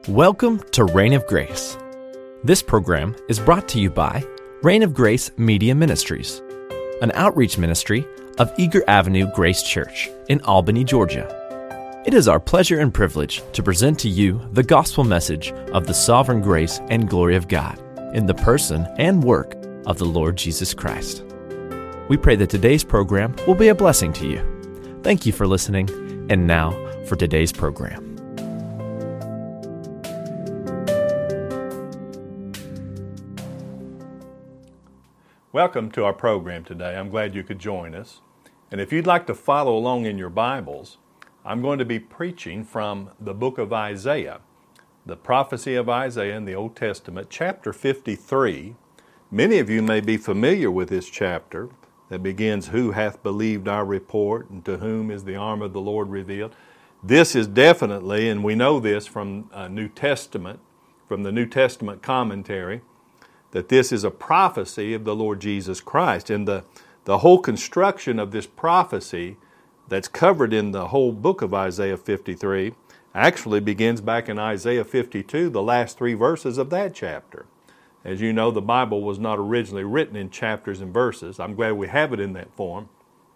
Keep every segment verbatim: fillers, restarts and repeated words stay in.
Welcome to Reign of Grace. This program is brought to you by Reign of Grace Media Ministries, an outreach ministry of Eager Avenue Grace Church in Albany, Georgia. It is our pleasure and privilege to present to you the gospel message of the sovereign grace and glory of God in the person and work of the Lord Jesus Christ. We pray that today's program will be a blessing to you. Thank you for listening, and now for today's program. Welcome to our program today. I'm glad you could join us. And if you'd like to follow along in your Bibles, I'm going to be preaching from the book of Isaiah, the prophecy of Isaiah in the Old Testament, chapter fifty-three. Many of you may be familiar with this chapter that begins, "Who hath believed our report, and to whom is the arm of the Lord revealed?" This is definitely, and we know this from uh, New Testament, from the New Testament commentary, that this is a prophecy of the Lord Jesus Christ. And the, the whole construction of this prophecy that's covered in the whole book of Isaiah fifty-three actually begins back in Isaiah fifty-two, the last three verses of that chapter. As you know, the Bible was not originally written in chapters and verses. I'm glad we have it in that form.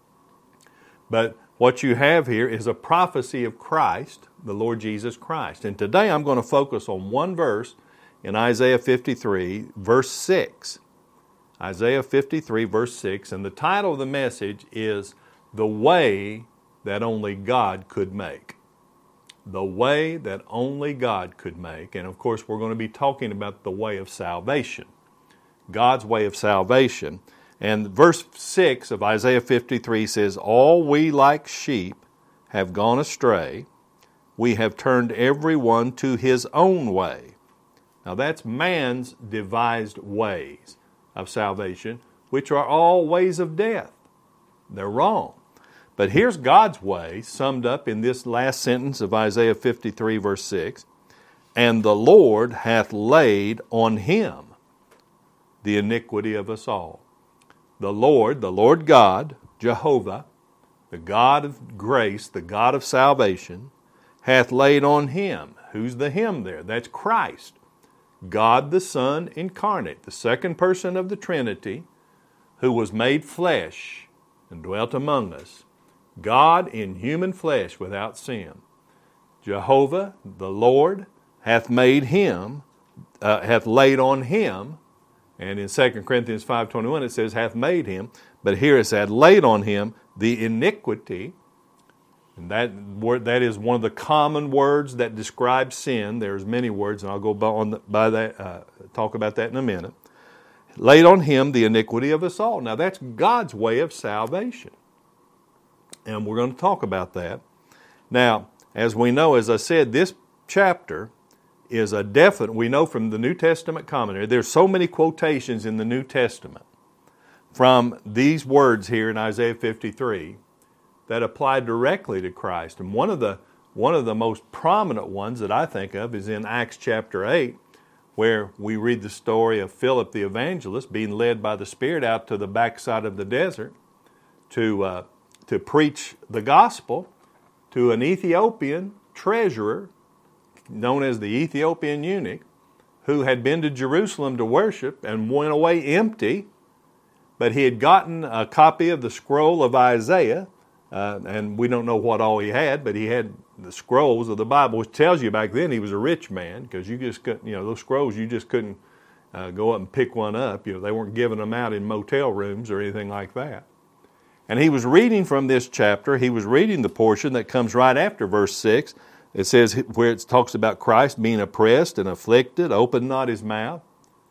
But what you have here is a prophecy of Christ, the Lord Jesus Christ. And today I'm going to focus on one verse in Isaiah fifty-three, verse six. Isaiah fifty-three, verse six, and the title of the message is "The Way That Only God Could Make." The way that only God could make. And of course, we're going to be talking about the way of salvation. God's way of salvation. And verse six of Isaiah fifty-three says, "All we like sheep have gone astray. We have turned every one to his own way." Now that's man's devised ways of salvation, which are all ways of death. They're wrong. But here's God's way, summed up in this last sentence of Isaiah fifty-three, verse six. "And the Lord hath laid on him the iniquity of us all." The Lord, the Lord God, Jehovah, the God of grace, the God of salvation, hath laid on him. Who's the him there? That's Christ. God the Son incarnate, the second person of the Trinity, who was made flesh and dwelt among us. God in human flesh without sin. Jehovah, the Lord, hath made him, uh, hath laid on him, and in Second Corinthians five twenty-one it says, hath made him, but here it said, laid on him the iniquity. And that word, that is one of the common words that describes sin. There's many words, and I'll go by, on, by that, uh, talk about that in a minute. Laid on him the iniquity of us all. Now that's God's way of salvation. And we're going to talk about that. Now, as we know, as I said, this chapter is a definite, we know from the New Testament commentary, there's so many quotations in the New Testament from these words here in Isaiah fifty-three that apply directly to Christ. And one of the one of the most prominent ones that I think of is in Acts chapter eight, where we read the story of Philip the evangelist being led by the Spirit out to the backside of the desert to uh, to preach the gospel to an Ethiopian treasurer known as the Ethiopian eunuch, who had been to Jerusalem to worship and went away empty, but he had gotten a copy of the scroll of Isaiah. Uh, and we don't know what all he had, but he had the scrolls of the Bible, which tells you back then he was a rich man, because you just couldn't, you know, those scrolls, you just couldn't uh, go up and pick one up. You know, they weren't giving them out in motel rooms or anything like that. And he was reading from this chapter, he was reading the portion that comes right after verse six. It says, where it talks about Christ being oppressed and afflicted, opened not his mouth.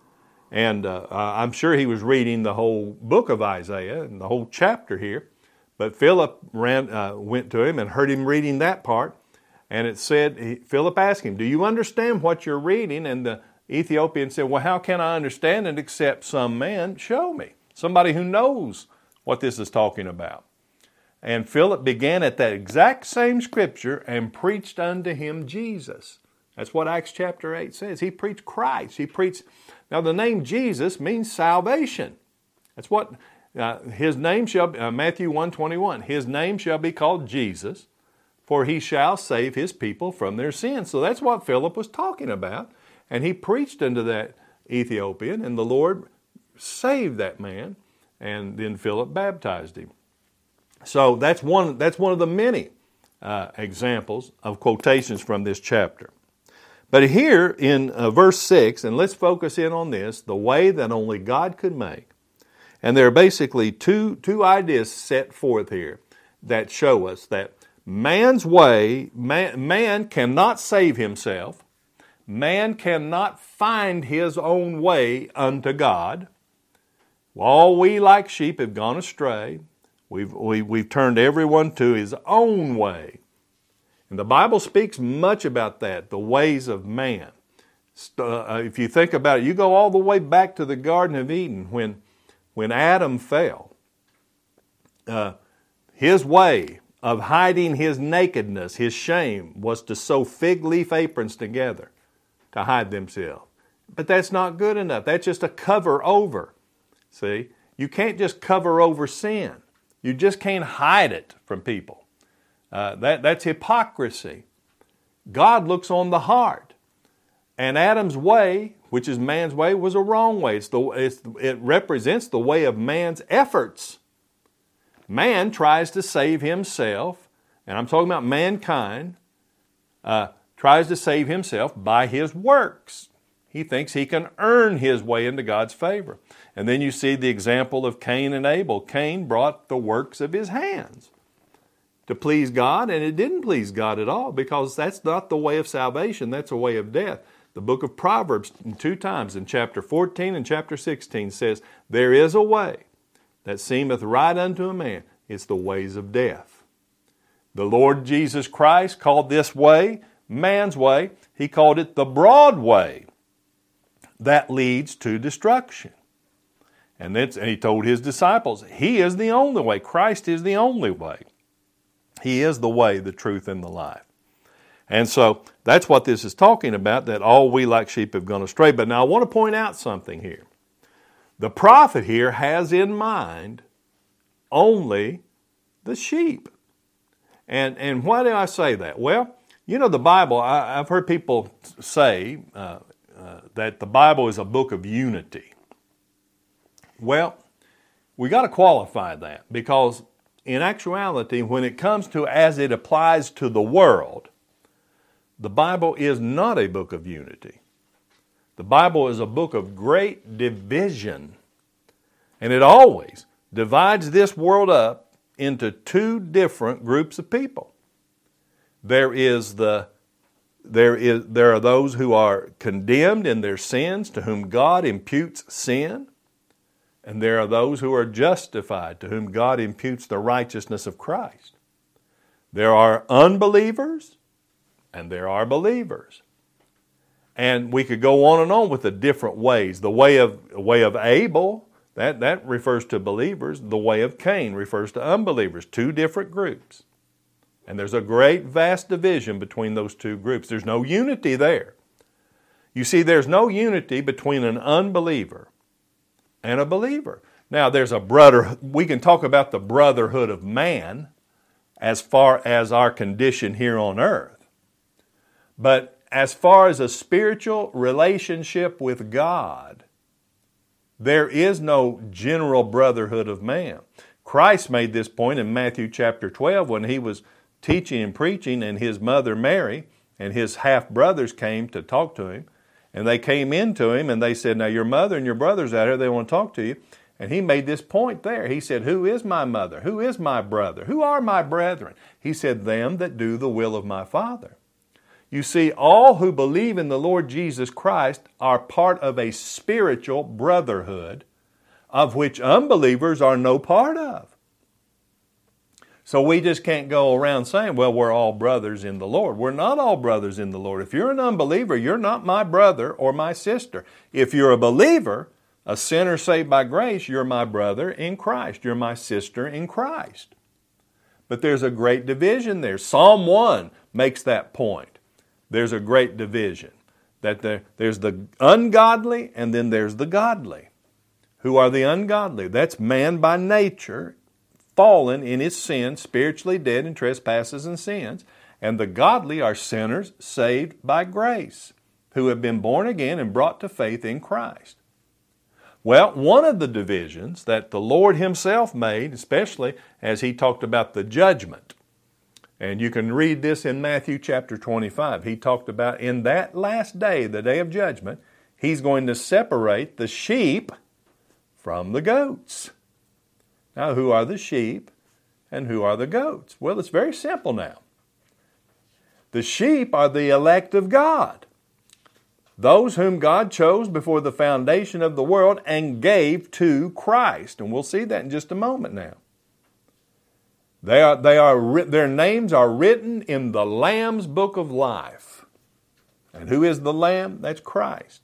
And uh, I'm sure he was reading the whole book of Isaiah and the whole chapter here. But Philip ran, uh, went to him and heard him reading that part. And it said, he, Philip asked him, "Do you understand what you're reading?" And the Ethiopian said, "Well, how can I understand it except some man show me? Somebody who knows what this is talking about." And Philip began at that exact same scripture and preached unto him Jesus. That's what Acts chapter eight says. He preached Christ. He preached. Now the name Jesus means salvation. That's what... Uh, his name shall be, uh, Matthew one twenty-one, his name shall be called Jesus, for he shall save his people from their sins. So that's what Philip was talking about. And he preached unto that Ethiopian, and the Lord saved that man, and then Philip baptized him. So that's one, that's one of the many uh, examples of quotations from this chapter. But here in uh, verse six, and let's focus in on this, the way that only God could make. And there are basically two, two ideas set forth here that show us that man's way, man, man cannot save himself. Man cannot find his own way unto God. All we like sheep have gone astray. We've, we, we've turned everyone to his own way. And the Bible speaks much about that, the ways of man. Uh, if you think about it, you go all the way back to the Garden of Eden when, when Adam fell. Uh, his way of hiding his nakedness, his shame, was to sew fig leaf aprons together to hide themselves. But that's not good enough. That's just a cover over. See? You can't just cover over sin. You just can't hide it from people. Uh, that, that's hypocrisy. God looks on the heart. And Adam's way, which is man's way, was a wrong way. It's the, it's, it represents the way of man's efforts. Man tries to save himself, and I'm talking about mankind, uh, tries to save himself by his works. He thinks he can earn his way into God's favor. And then you see the example of Cain and Abel. Cain brought the works of his hands to please God, and it didn't please God at all, because that's not the way of salvation. That's a way of death. The book of Proverbs, two times in chapter fourteen and chapter sixteen, says, there is a way that seemeth right unto a man. It's the ways of death. The Lord Jesus Christ called this way man's way. He called it the broad way that leads to destruction. And, that's, and he told his disciples, he is the only way. Christ is the only way. He is the way, the truth, and the life. And so that's what this is talking about, that all we like sheep have gone astray. But now I want to point out something here. The prophet here has in mind only the sheep. And, and why do I say that? Well, you know, the Bible, I, I've heard people say uh, uh, that the Bible is a book of unity. Well, we got to qualify that, because in actuality, when it comes to as it applies to the world, the Bible is not a book of unity. The Bible is a book of great division. And it always divides this world up into two different groups of people. There is the there is there are those who are condemned in their sins, to whom God imputes sin. And there are those who are justified, to whom God imputes the righteousness of Christ. There are unbelievers, and there are believers. And we could go on and on with the different ways. The way of way of Abel, that, that refers to believers. The way of Cain refers to unbelievers. Two different groups. And there's a great vast division between those two groups. There's no unity there. You see, there's no unity between an unbeliever and a believer. Now, there's a brother. We can talk about the brotherhood of man as far as our condition here on earth. But as far as a spiritual relationship with God, there is no general brotherhood of man. Christ made this point in Matthew chapter twelve when he was teaching and preaching, and his mother Mary and his half-brothers came to talk to him. And they came into him and they said, now your mother and your brothers out here, they want to talk to you. And he made this point there. He said, who is my mother? Who is my brother? Who are my brethren? He said, them that do the will of my Father. You see, all who believe in the Lord Jesus Christ are part of a spiritual brotherhood of which unbelievers are no part of. So we just can't go around saying, well, we're all brothers in the Lord. We're not all brothers in the Lord. If you're an unbeliever, you're not my brother or my sister. If you're a believer, a sinner saved by grace, you're my brother in Christ. You're my sister in Christ. But there's a great division there. Psalm one makes that point. There's a great division. That there, there's the ungodly and then there's the godly. Who are the ungodly? That's man by nature, fallen in its sins, spiritually dead in trespasses and sins. And the godly are sinners saved by grace, who have been born again and brought to faith in Christ. Well, one of the divisions that the Lord Himself made, especially as He talked about the judgment, and you can read this in Matthew chapter twenty-five. He talked about in that last day, the day of judgment, He's going to separate the sheep from the goats. Now, who are the sheep and who are the goats? Well, it's very simple now. The sheep are the elect of God, those whom God chose before the foundation of the world and gave to Christ. And we'll see that in just a moment now. They are, they are, their names are written in the Lamb's book of life. And who is the Lamb? That's Christ.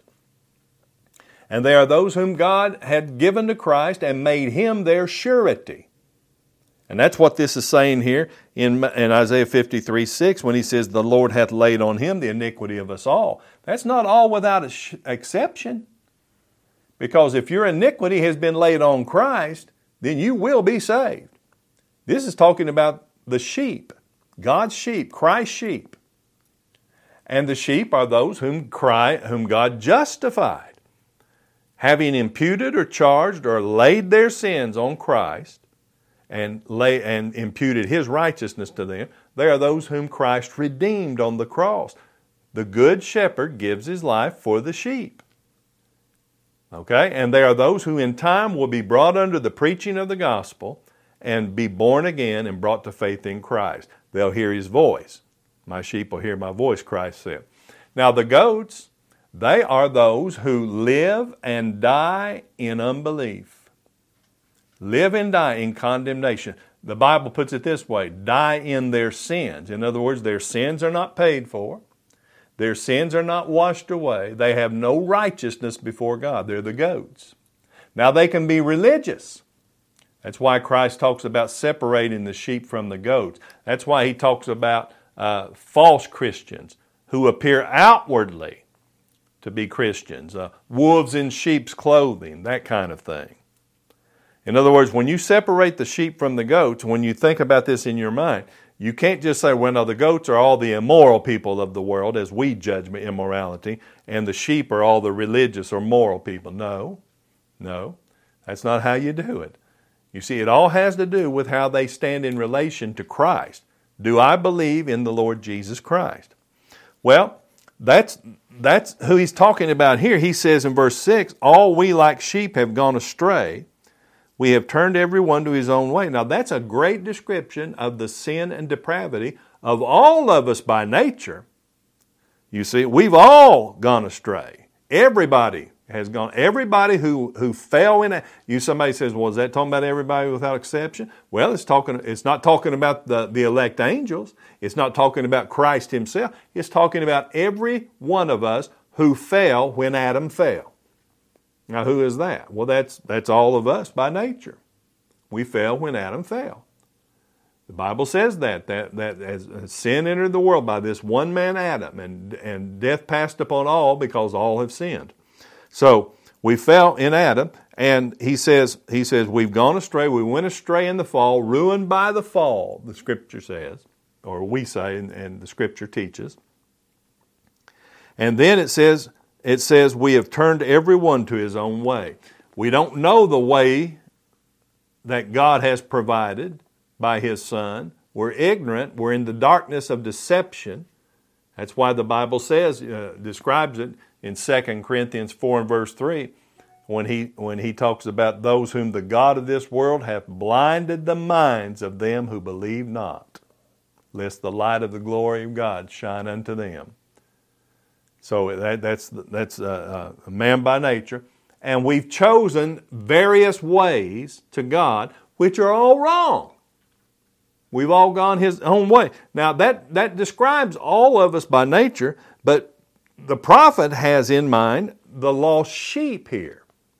And they are those whom God had given to Christ and made Him their surety. And that's what this is saying here in, in Isaiah fifty-three six when He says, the Lord hath laid on Him the iniquity of us all. That's not all without exception. Because if your iniquity has been laid on Christ, then you will be saved. This is talking about the sheep, God's sheep, Christ's sheep. And the sheep are those whom, Christ, whom God justified, having imputed or charged or laid their sins on Christ, and lay and imputed His righteousness to them. They are those whom Christ redeemed on the cross. The good shepherd gives his life for the sheep. Okay? And they are those who in time will be brought under the preaching of the gospel and be born again and brought to faith in Christ. They'll hear His voice. My sheep will hear my voice, Christ said. Now the goats, they are those who live and die in unbelief. Live and die in condemnation. The Bible puts it this way, die in their sins. In other words, their sins are not paid for. Their sins are not washed away. They have no righteousness before God. They're the goats. Now they can be religious. That's why Christ talks about separating the sheep from the goats. That's why He talks about uh, false Christians who appear outwardly to be Christians. Uh, wolves in sheep's clothing, that kind of thing. In other words, when you separate the sheep from the goats, when you think about this in your mind, you can't just say, well, no, the goats are all the immoral people of the world as we judge immorality, and the sheep are all the religious or moral people. No, no, that's not how you do it. You see, it all has to do with how they stand in relation to Christ. Do I believe in the Lord Jesus Christ? Well, that's, that's who He's talking about here. He says in verse six, all we like sheep have gone astray. We have turned every one to his own way. Now that's a great description of the sin and depravity of all of us by nature. You see, we've all gone astray. Everybody has gone. Everybody who, who fell in it. You somebody says, well, is that talking about everybody without exception? Well, it's talking. It's not talking about the, the elect angels. It's not talking about Christ Himself. It's talking about every one of us who fell when Adam fell. Now, who is that? Well, that's that's all of us by nature. We fell when Adam fell. The Bible says that, that, that as sin entered the world by this one man Adam, and, and death passed upon all because all have sinned. So, we fell in Adam, and he says, he says, we've gone astray, we went astray in the fall, ruined by the fall, the Scripture says, or we say, and, and the Scripture teaches. And then it says, It says, we have turned everyone to his own way. We don't know the way that God has provided by His Son. We're ignorant. We're in the darkness of deception. That's why the Bible says, uh, describes it in Second Corinthians four and verse three, when he, when he talks about those whom the God of this world hath blinded the minds of them who believe not, lest the light of the glory of God shine unto them. So that, that's, that's a, a man by nature. And we've chosen various ways to God, which are all wrong. We've all gone His own way. Now that, that describes all of us by nature, but the prophet has in mind the lost sheep here.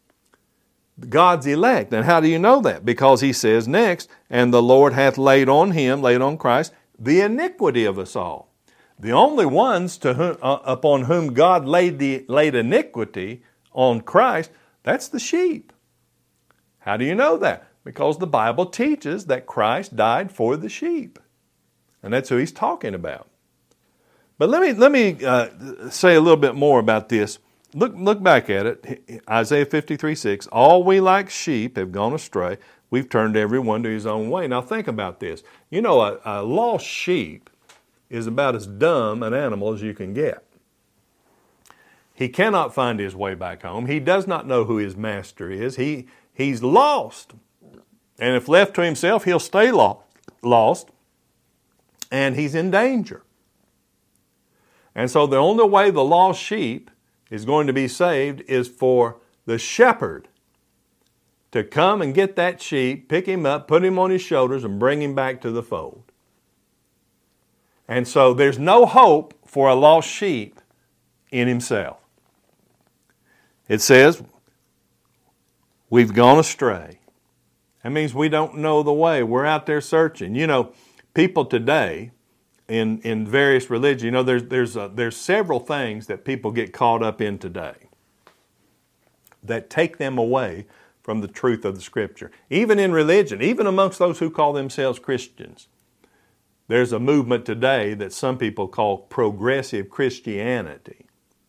God's elect. And how do you know that? Because he says next, and the Lord hath laid on Him, laid on Christ, the iniquity of us all. The only ones to whom, uh, upon whom God laid, the, laid iniquity on Christ, that's the sheep. How do you know that? Because the Bible teaches that Christ died for the sheep. And that's who he's talking about. But let me let me uh, say a little bit more about this. Look look back at it. Isaiah fifty-three six. All we like sheep have gone astray. We've turned every one to his own way. Now think about this. You know, a, a lost sheep is about as dumb an animal as you can get. He cannot find his way back home. He does not know who his master is. He he's lost. And if left to himself, he'll stay lo- lost. And he's in danger. And so the only way the lost sheep is going to be saved is for the shepherd to come and get that sheep, pick him up, put him on his shoulders, and bring him back to the fold. And so there's no hope for a lost sheep in himself. It says, we've gone astray. That means we don't know the way. We're out there searching. You know, people today in, in various religions, you know, there's, there's, a, there's several things that people get caught up in today that take them away from the truth of the Scripture. Even in religion, even amongst those who call themselves Christians, there's a movement today that some people call progressive Christianity.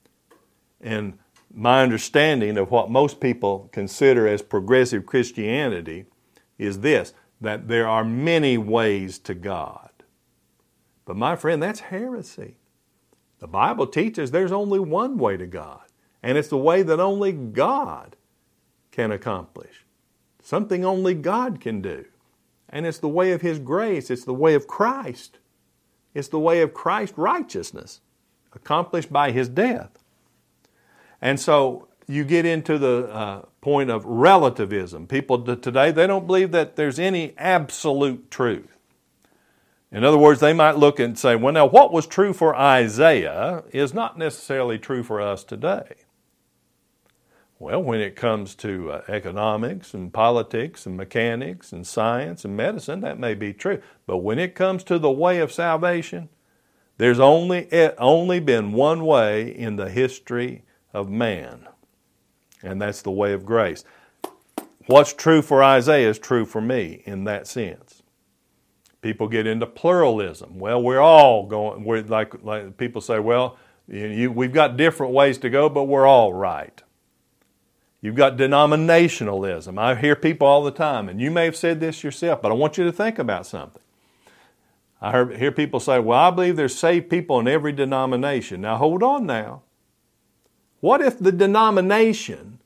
And my understanding of what most people consider as progressive Christianity is this, that there are many ways to God. But my friend, that's heresy. The Bible teaches there's only one way to God, and it's the way that only God can accomplish. Something only God can do. And it's the way of His grace. It's the way of Christ. It's the way of Christ's righteousness accomplished by His death. And so you get into the uh, point of relativism. People today, they don't believe that there's any absolute truth. In other words, they might look and say, well, now what was true for Isaiah is not necessarily true for us today. Well, when it comes to uh, economics and politics and mechanics and science and medicine, that may be true. But when it comes to the way of salvation, there's only, only been one way in the history of man, and that's the way of grace. What's true for Isaiah is true for me in that sense. People get into pluralism. Well, we're all going, we're like, like people say, well, you, you, we've got different ways to go, but we're all right. You've got denominationalism. I hear people all the time, and you may have said this yourself, but I want you to think about something. I heard, hear people say, well, I believe there's saved people in every denomination. Now, hold on now. What if the denomination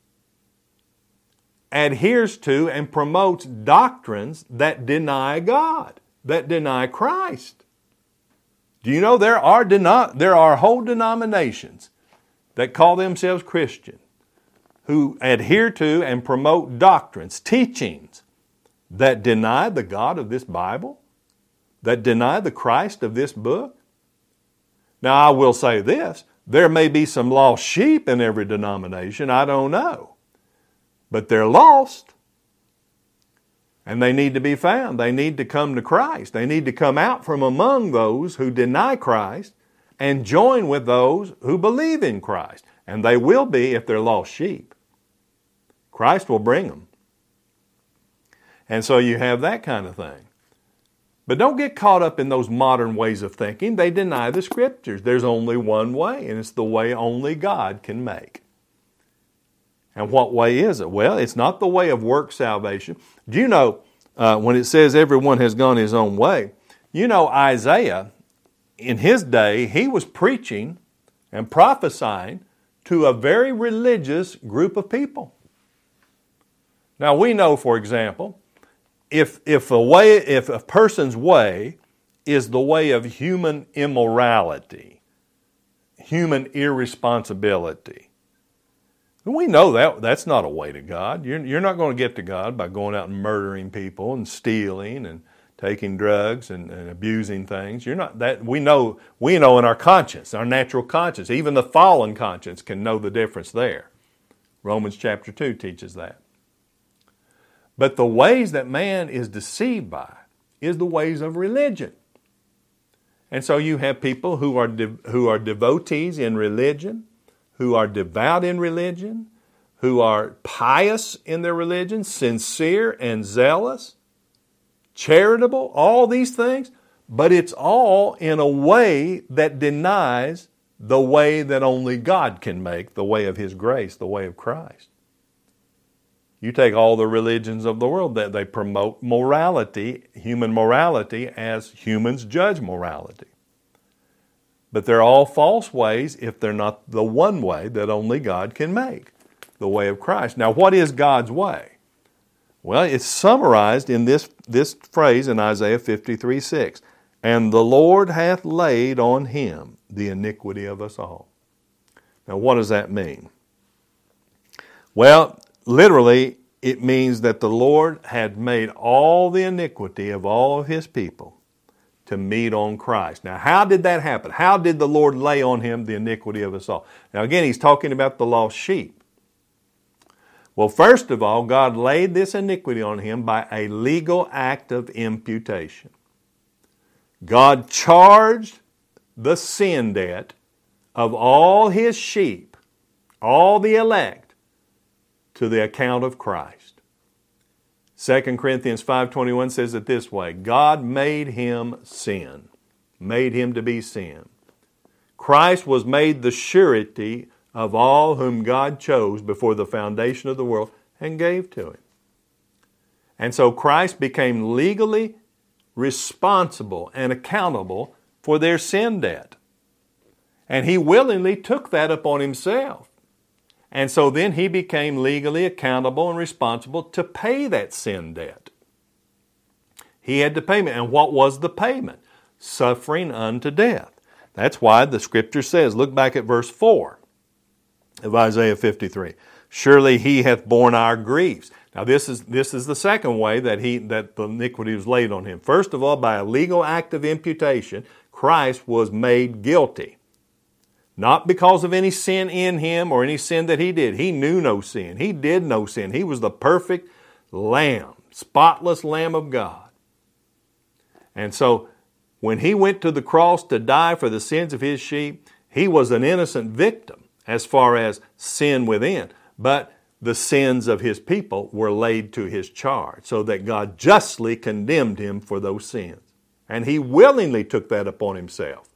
adheres to and promotes doctrines that deny God, that deny Christ? Do you know there are deno- there are whole denominations that call themselves Christian who adhere to and promote doctrines, teachings that deny the God of this Bible, that deny the Christ of this book? Now, I will say this. There may be some lost sheep in every denomination, I don't know. But they're lost. And they need to be found. They need to come to Christ. They need to come out from among those who deny Christ and join with those who believe in Christ. And they will be if they're lost sheep. Christ will bring them. And so you have that kind of thing. But don't get caught up in those modern ways of thinking. They deny the Scriptures. There's only one way, and it's the way only God can make. And what way is it? Well, it's not the way of work salvation. Do you know, uh, when it says everyone has gone his own way, you know Isaiah, in his day, he was preaching and prophesying to a very religious group of people. Now we know, for example, If if a way if a person's way is the way of human immorality, human irresponsibility, then we know that that's not a way to God. You're you're not going to get to God by going out and murdering people and stealing and taking drugs and, and abusing things. You're not that we know we know in our conscience, our natural conscience, even the fallen conscience can know the difference there. Romans chapter two teaches that. But the ways that man is deceived by is the ways of religion. And so you have people who are de- who are devotees in religion, who are devout in religion, who are pious in their religion, sincere and zealous, charitable, all these things, but it's all in a way that denies the way that only God can make, the way of His grace, the way of Christ. You take all the religions of the world, that they promote morality, human morality, as humans judge morality. But they're all false ways if they're not the one way that only God can make, the way of Christ. Now, what is God's way? Well, it's summarized in this, this phrase in Isaiah fifty-three six. And the Lord hath laid on Him the iniquity of us all. Now, what does that mean? Well, literally, it means that the Lord had made all the iniquity of all of His people to meet on Christ. Now, how did that happen? How did the Lord lay on Him the iniquity of us all? Now, again, He's talking about the lost sheep. Well, first of all, God laid this iniquity on Him by a legal act of imputation. God charged the sin debt of all His sheep, all the elect, to the account of Christ. Second Corinthians five twenty-one says it this way, God made Him sin, made Him to be sin. Christ was made the surety of all whom God chose before the foundation of the world and gave to Him. And so Christ became legally responsible and accountable for their sin debt. And He willingly took that upon Himself. And so then He became legally accountable and responsible to pay that sin debt. He had to pay it. And what was the payment? Suffering unto death. That's why the Scripture says, look back at verse four of Isaiah fifty-three. Surely He hath borne our griefs. Now this is this is the second way that he that the iniquity was laid on Him. First of all, by a legal act of imputation, Christ was made guilty. Not because of any sin in Him or any sin that He did. He knew no sin. He did no sin. He was the perfect Lamb, spotless Lamb of God. And so when He went to the cross to die for the sins of His sheep, He was an innocent victim as far as sin within. But the sins of His people were laid to His charge, so that God justly condemned Him for those sins. And He willingly took that upon Himself.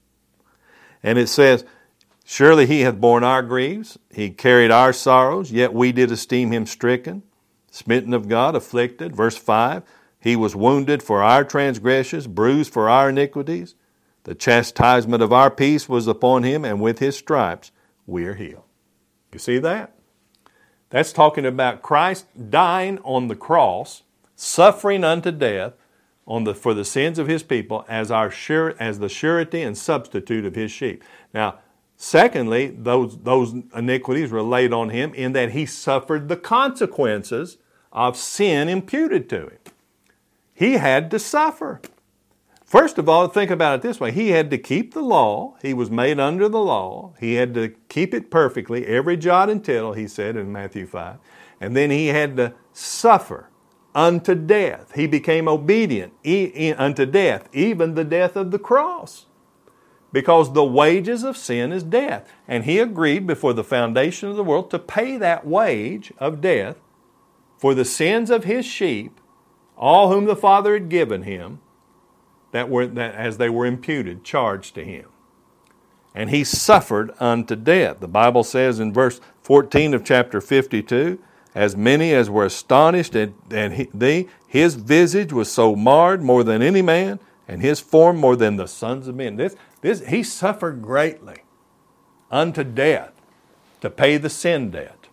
And it says, surely He hath borne our griefs, He carried our sorrows, yet we did esteem Him stricken, smitten of God, afflicted. Verse five, He was wounded for our transgressions, bruised for our iniquities. The chastisement of our peace was upon Him, and with His stripes we are healed. You see that? That's talking about Christ dying on the cross, suffering unto death on the, for the sins of His people as our sure, as the surety and substitute of His sheep. Now, secondly, those, those iniquities were laid on Him in that He suffered the consequences of sin imputed to Him. He had to suffer. First of all, think about it this way. He had to keep the law. He was made under the law. He had to keep it perfectly, every jot and tittle, He said in Matthew five. And then He had to suffer unto death. He became obedient e- e- unto death, even the death of the cross. Because the wages of sin is death. And He agreed before the foundation of the world to pay that wage of death for the sins of His sheep, all whom the Father had given Him, that were that as they were imputed, charged to Him. And He suffered unto death. The Bible says in verse fourteen of chapter fifty-two, as many as were astonished at, at thee, His visage was so marred more than any man, and His form more than the sons of men. This, this, He suffered greatly unto death to pay the sin debt.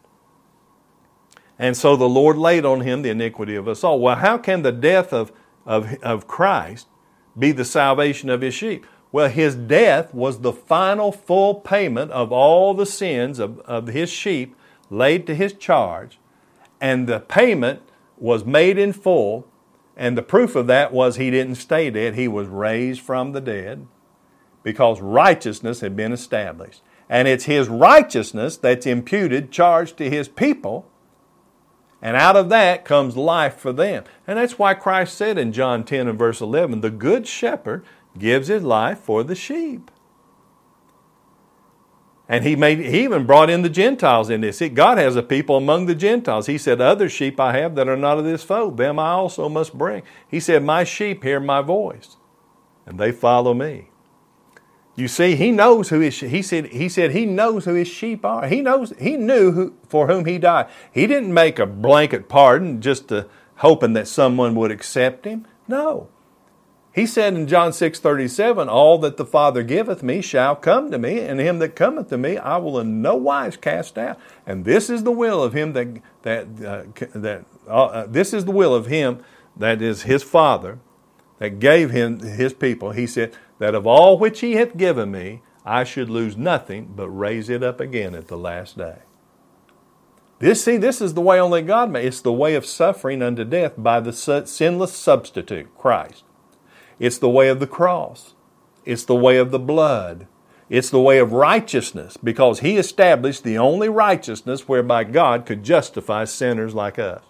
And so the Lord laid on Him the iniquity of us all. Well, how can the death of, of, of Christ be the salvation of His sheep? Well, His death was the final full payment of all the sins of, of His sheep laid to His charge. And the payment was made in full. And the proof of that was He didn't stay dead. He was raised from the dead because righteousness had been established. And it's His righteousness that's imputed, charged to His people. And out of that comes life for them. And that's why Christ said in John ten and verse eleven, the good shepherd gives his life for the sheep. And he made he even brought in the Gentiles in this. See, God has a people among the Gentiles. He said, other sheep I have that are not of this fold, them I also must bring. He said, my sheep hear my voice, and they follow me. You see, he knows who his he said he said he knows who his sheep are. He knows he knew who for whom he died. He didn't make a blanket pardon just to hoping that someone would accept him. No. He said in John six thirty-seven, all that the Father giveth me shall come to me, and him that cometh to me I will in no wise cast out. And this is the will of him that that uh, that uh, this is the will of him that is his Father, that gave him his people. He said that of all which he hath given me, I should lose nothing, but raise it up again at the last day. This, see, this is the way only God made. It's the way of suffering unto death by the sinless substitute, Christ. It's the way of the cross. It's the way of the blood. It's the way of righteousness, because he established the only righteousness whereby God could justify sinners like us.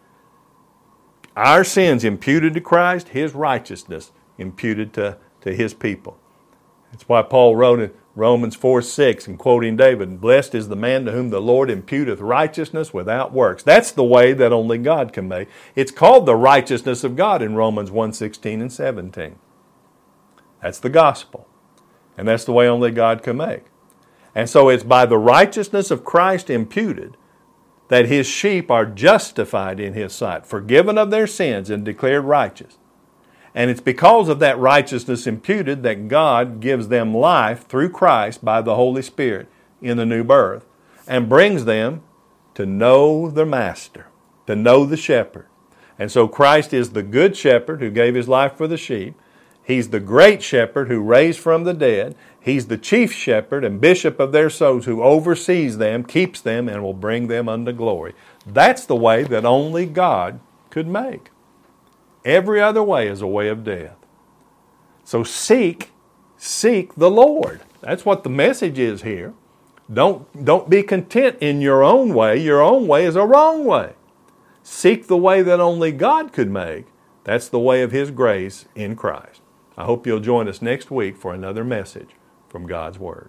Our sins imputed to Christ, his righteousness imputed to, to his people. That's why Paul wrote in Romans four six, and quoting David, blessed is the man to whom the Lord imputeth righteousness without works. That's the way that only God can make. It's called the righteousness of God in Romans one sixteen and seventeen. That's the gospel. And that's the way only God can make. And so it's by the righteousness of Christ imputed that his sheep are justified in his sight, forgiven of their sins and declared righteous. And it's because of that righteousness imputed that God gives them life through Christ by the Holy Spirit in the new birth, and brings them to know the Master, to know the Shepherd. And so Christ is the good shepherd who gave his life for the sheep. He's the great shepherd who raised from the dead. He's the chief shepherd and bishop of their souls who oversees them, keeps them, and will bring them unto glory. That's the way that only God could make. Every other way is a way of death. So seek, seek the Lord. That's what the message is here. Don't, don't be content in your own way. Your own way is a wrong way. Seek the way that only God could make. That's the way of his grace in Christ. I hope you'll join us next week for another message from God's Word.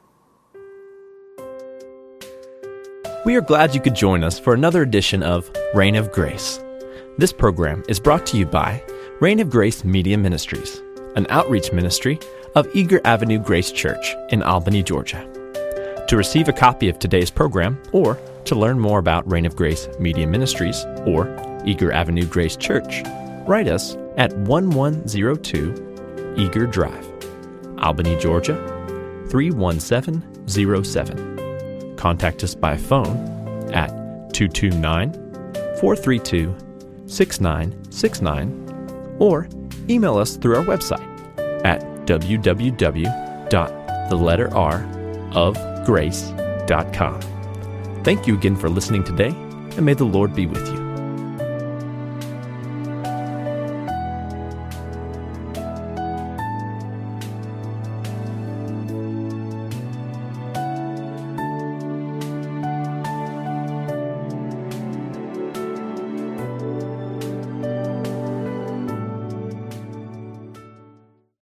We are glad you could join us for another edition of Reign of Grace. This program is brought to you by Reign of Grace Media Ministries, an outreach ministry of Eager Avenue Grace Church in Albany, Georgia. To receive a copy of today's program, or to learn more about Reign of Grace Media Ministries or Eager Avenue Grace Church, write us at one one zero two Eager Drive, Albany, Georgia, three one seven zero seven. Contact us by phone at two two nine, four three two, six nine six nine or email us through our website at w w w dot the letter r of grace dot com. Thank you again for listening today, and may the Lord be with you.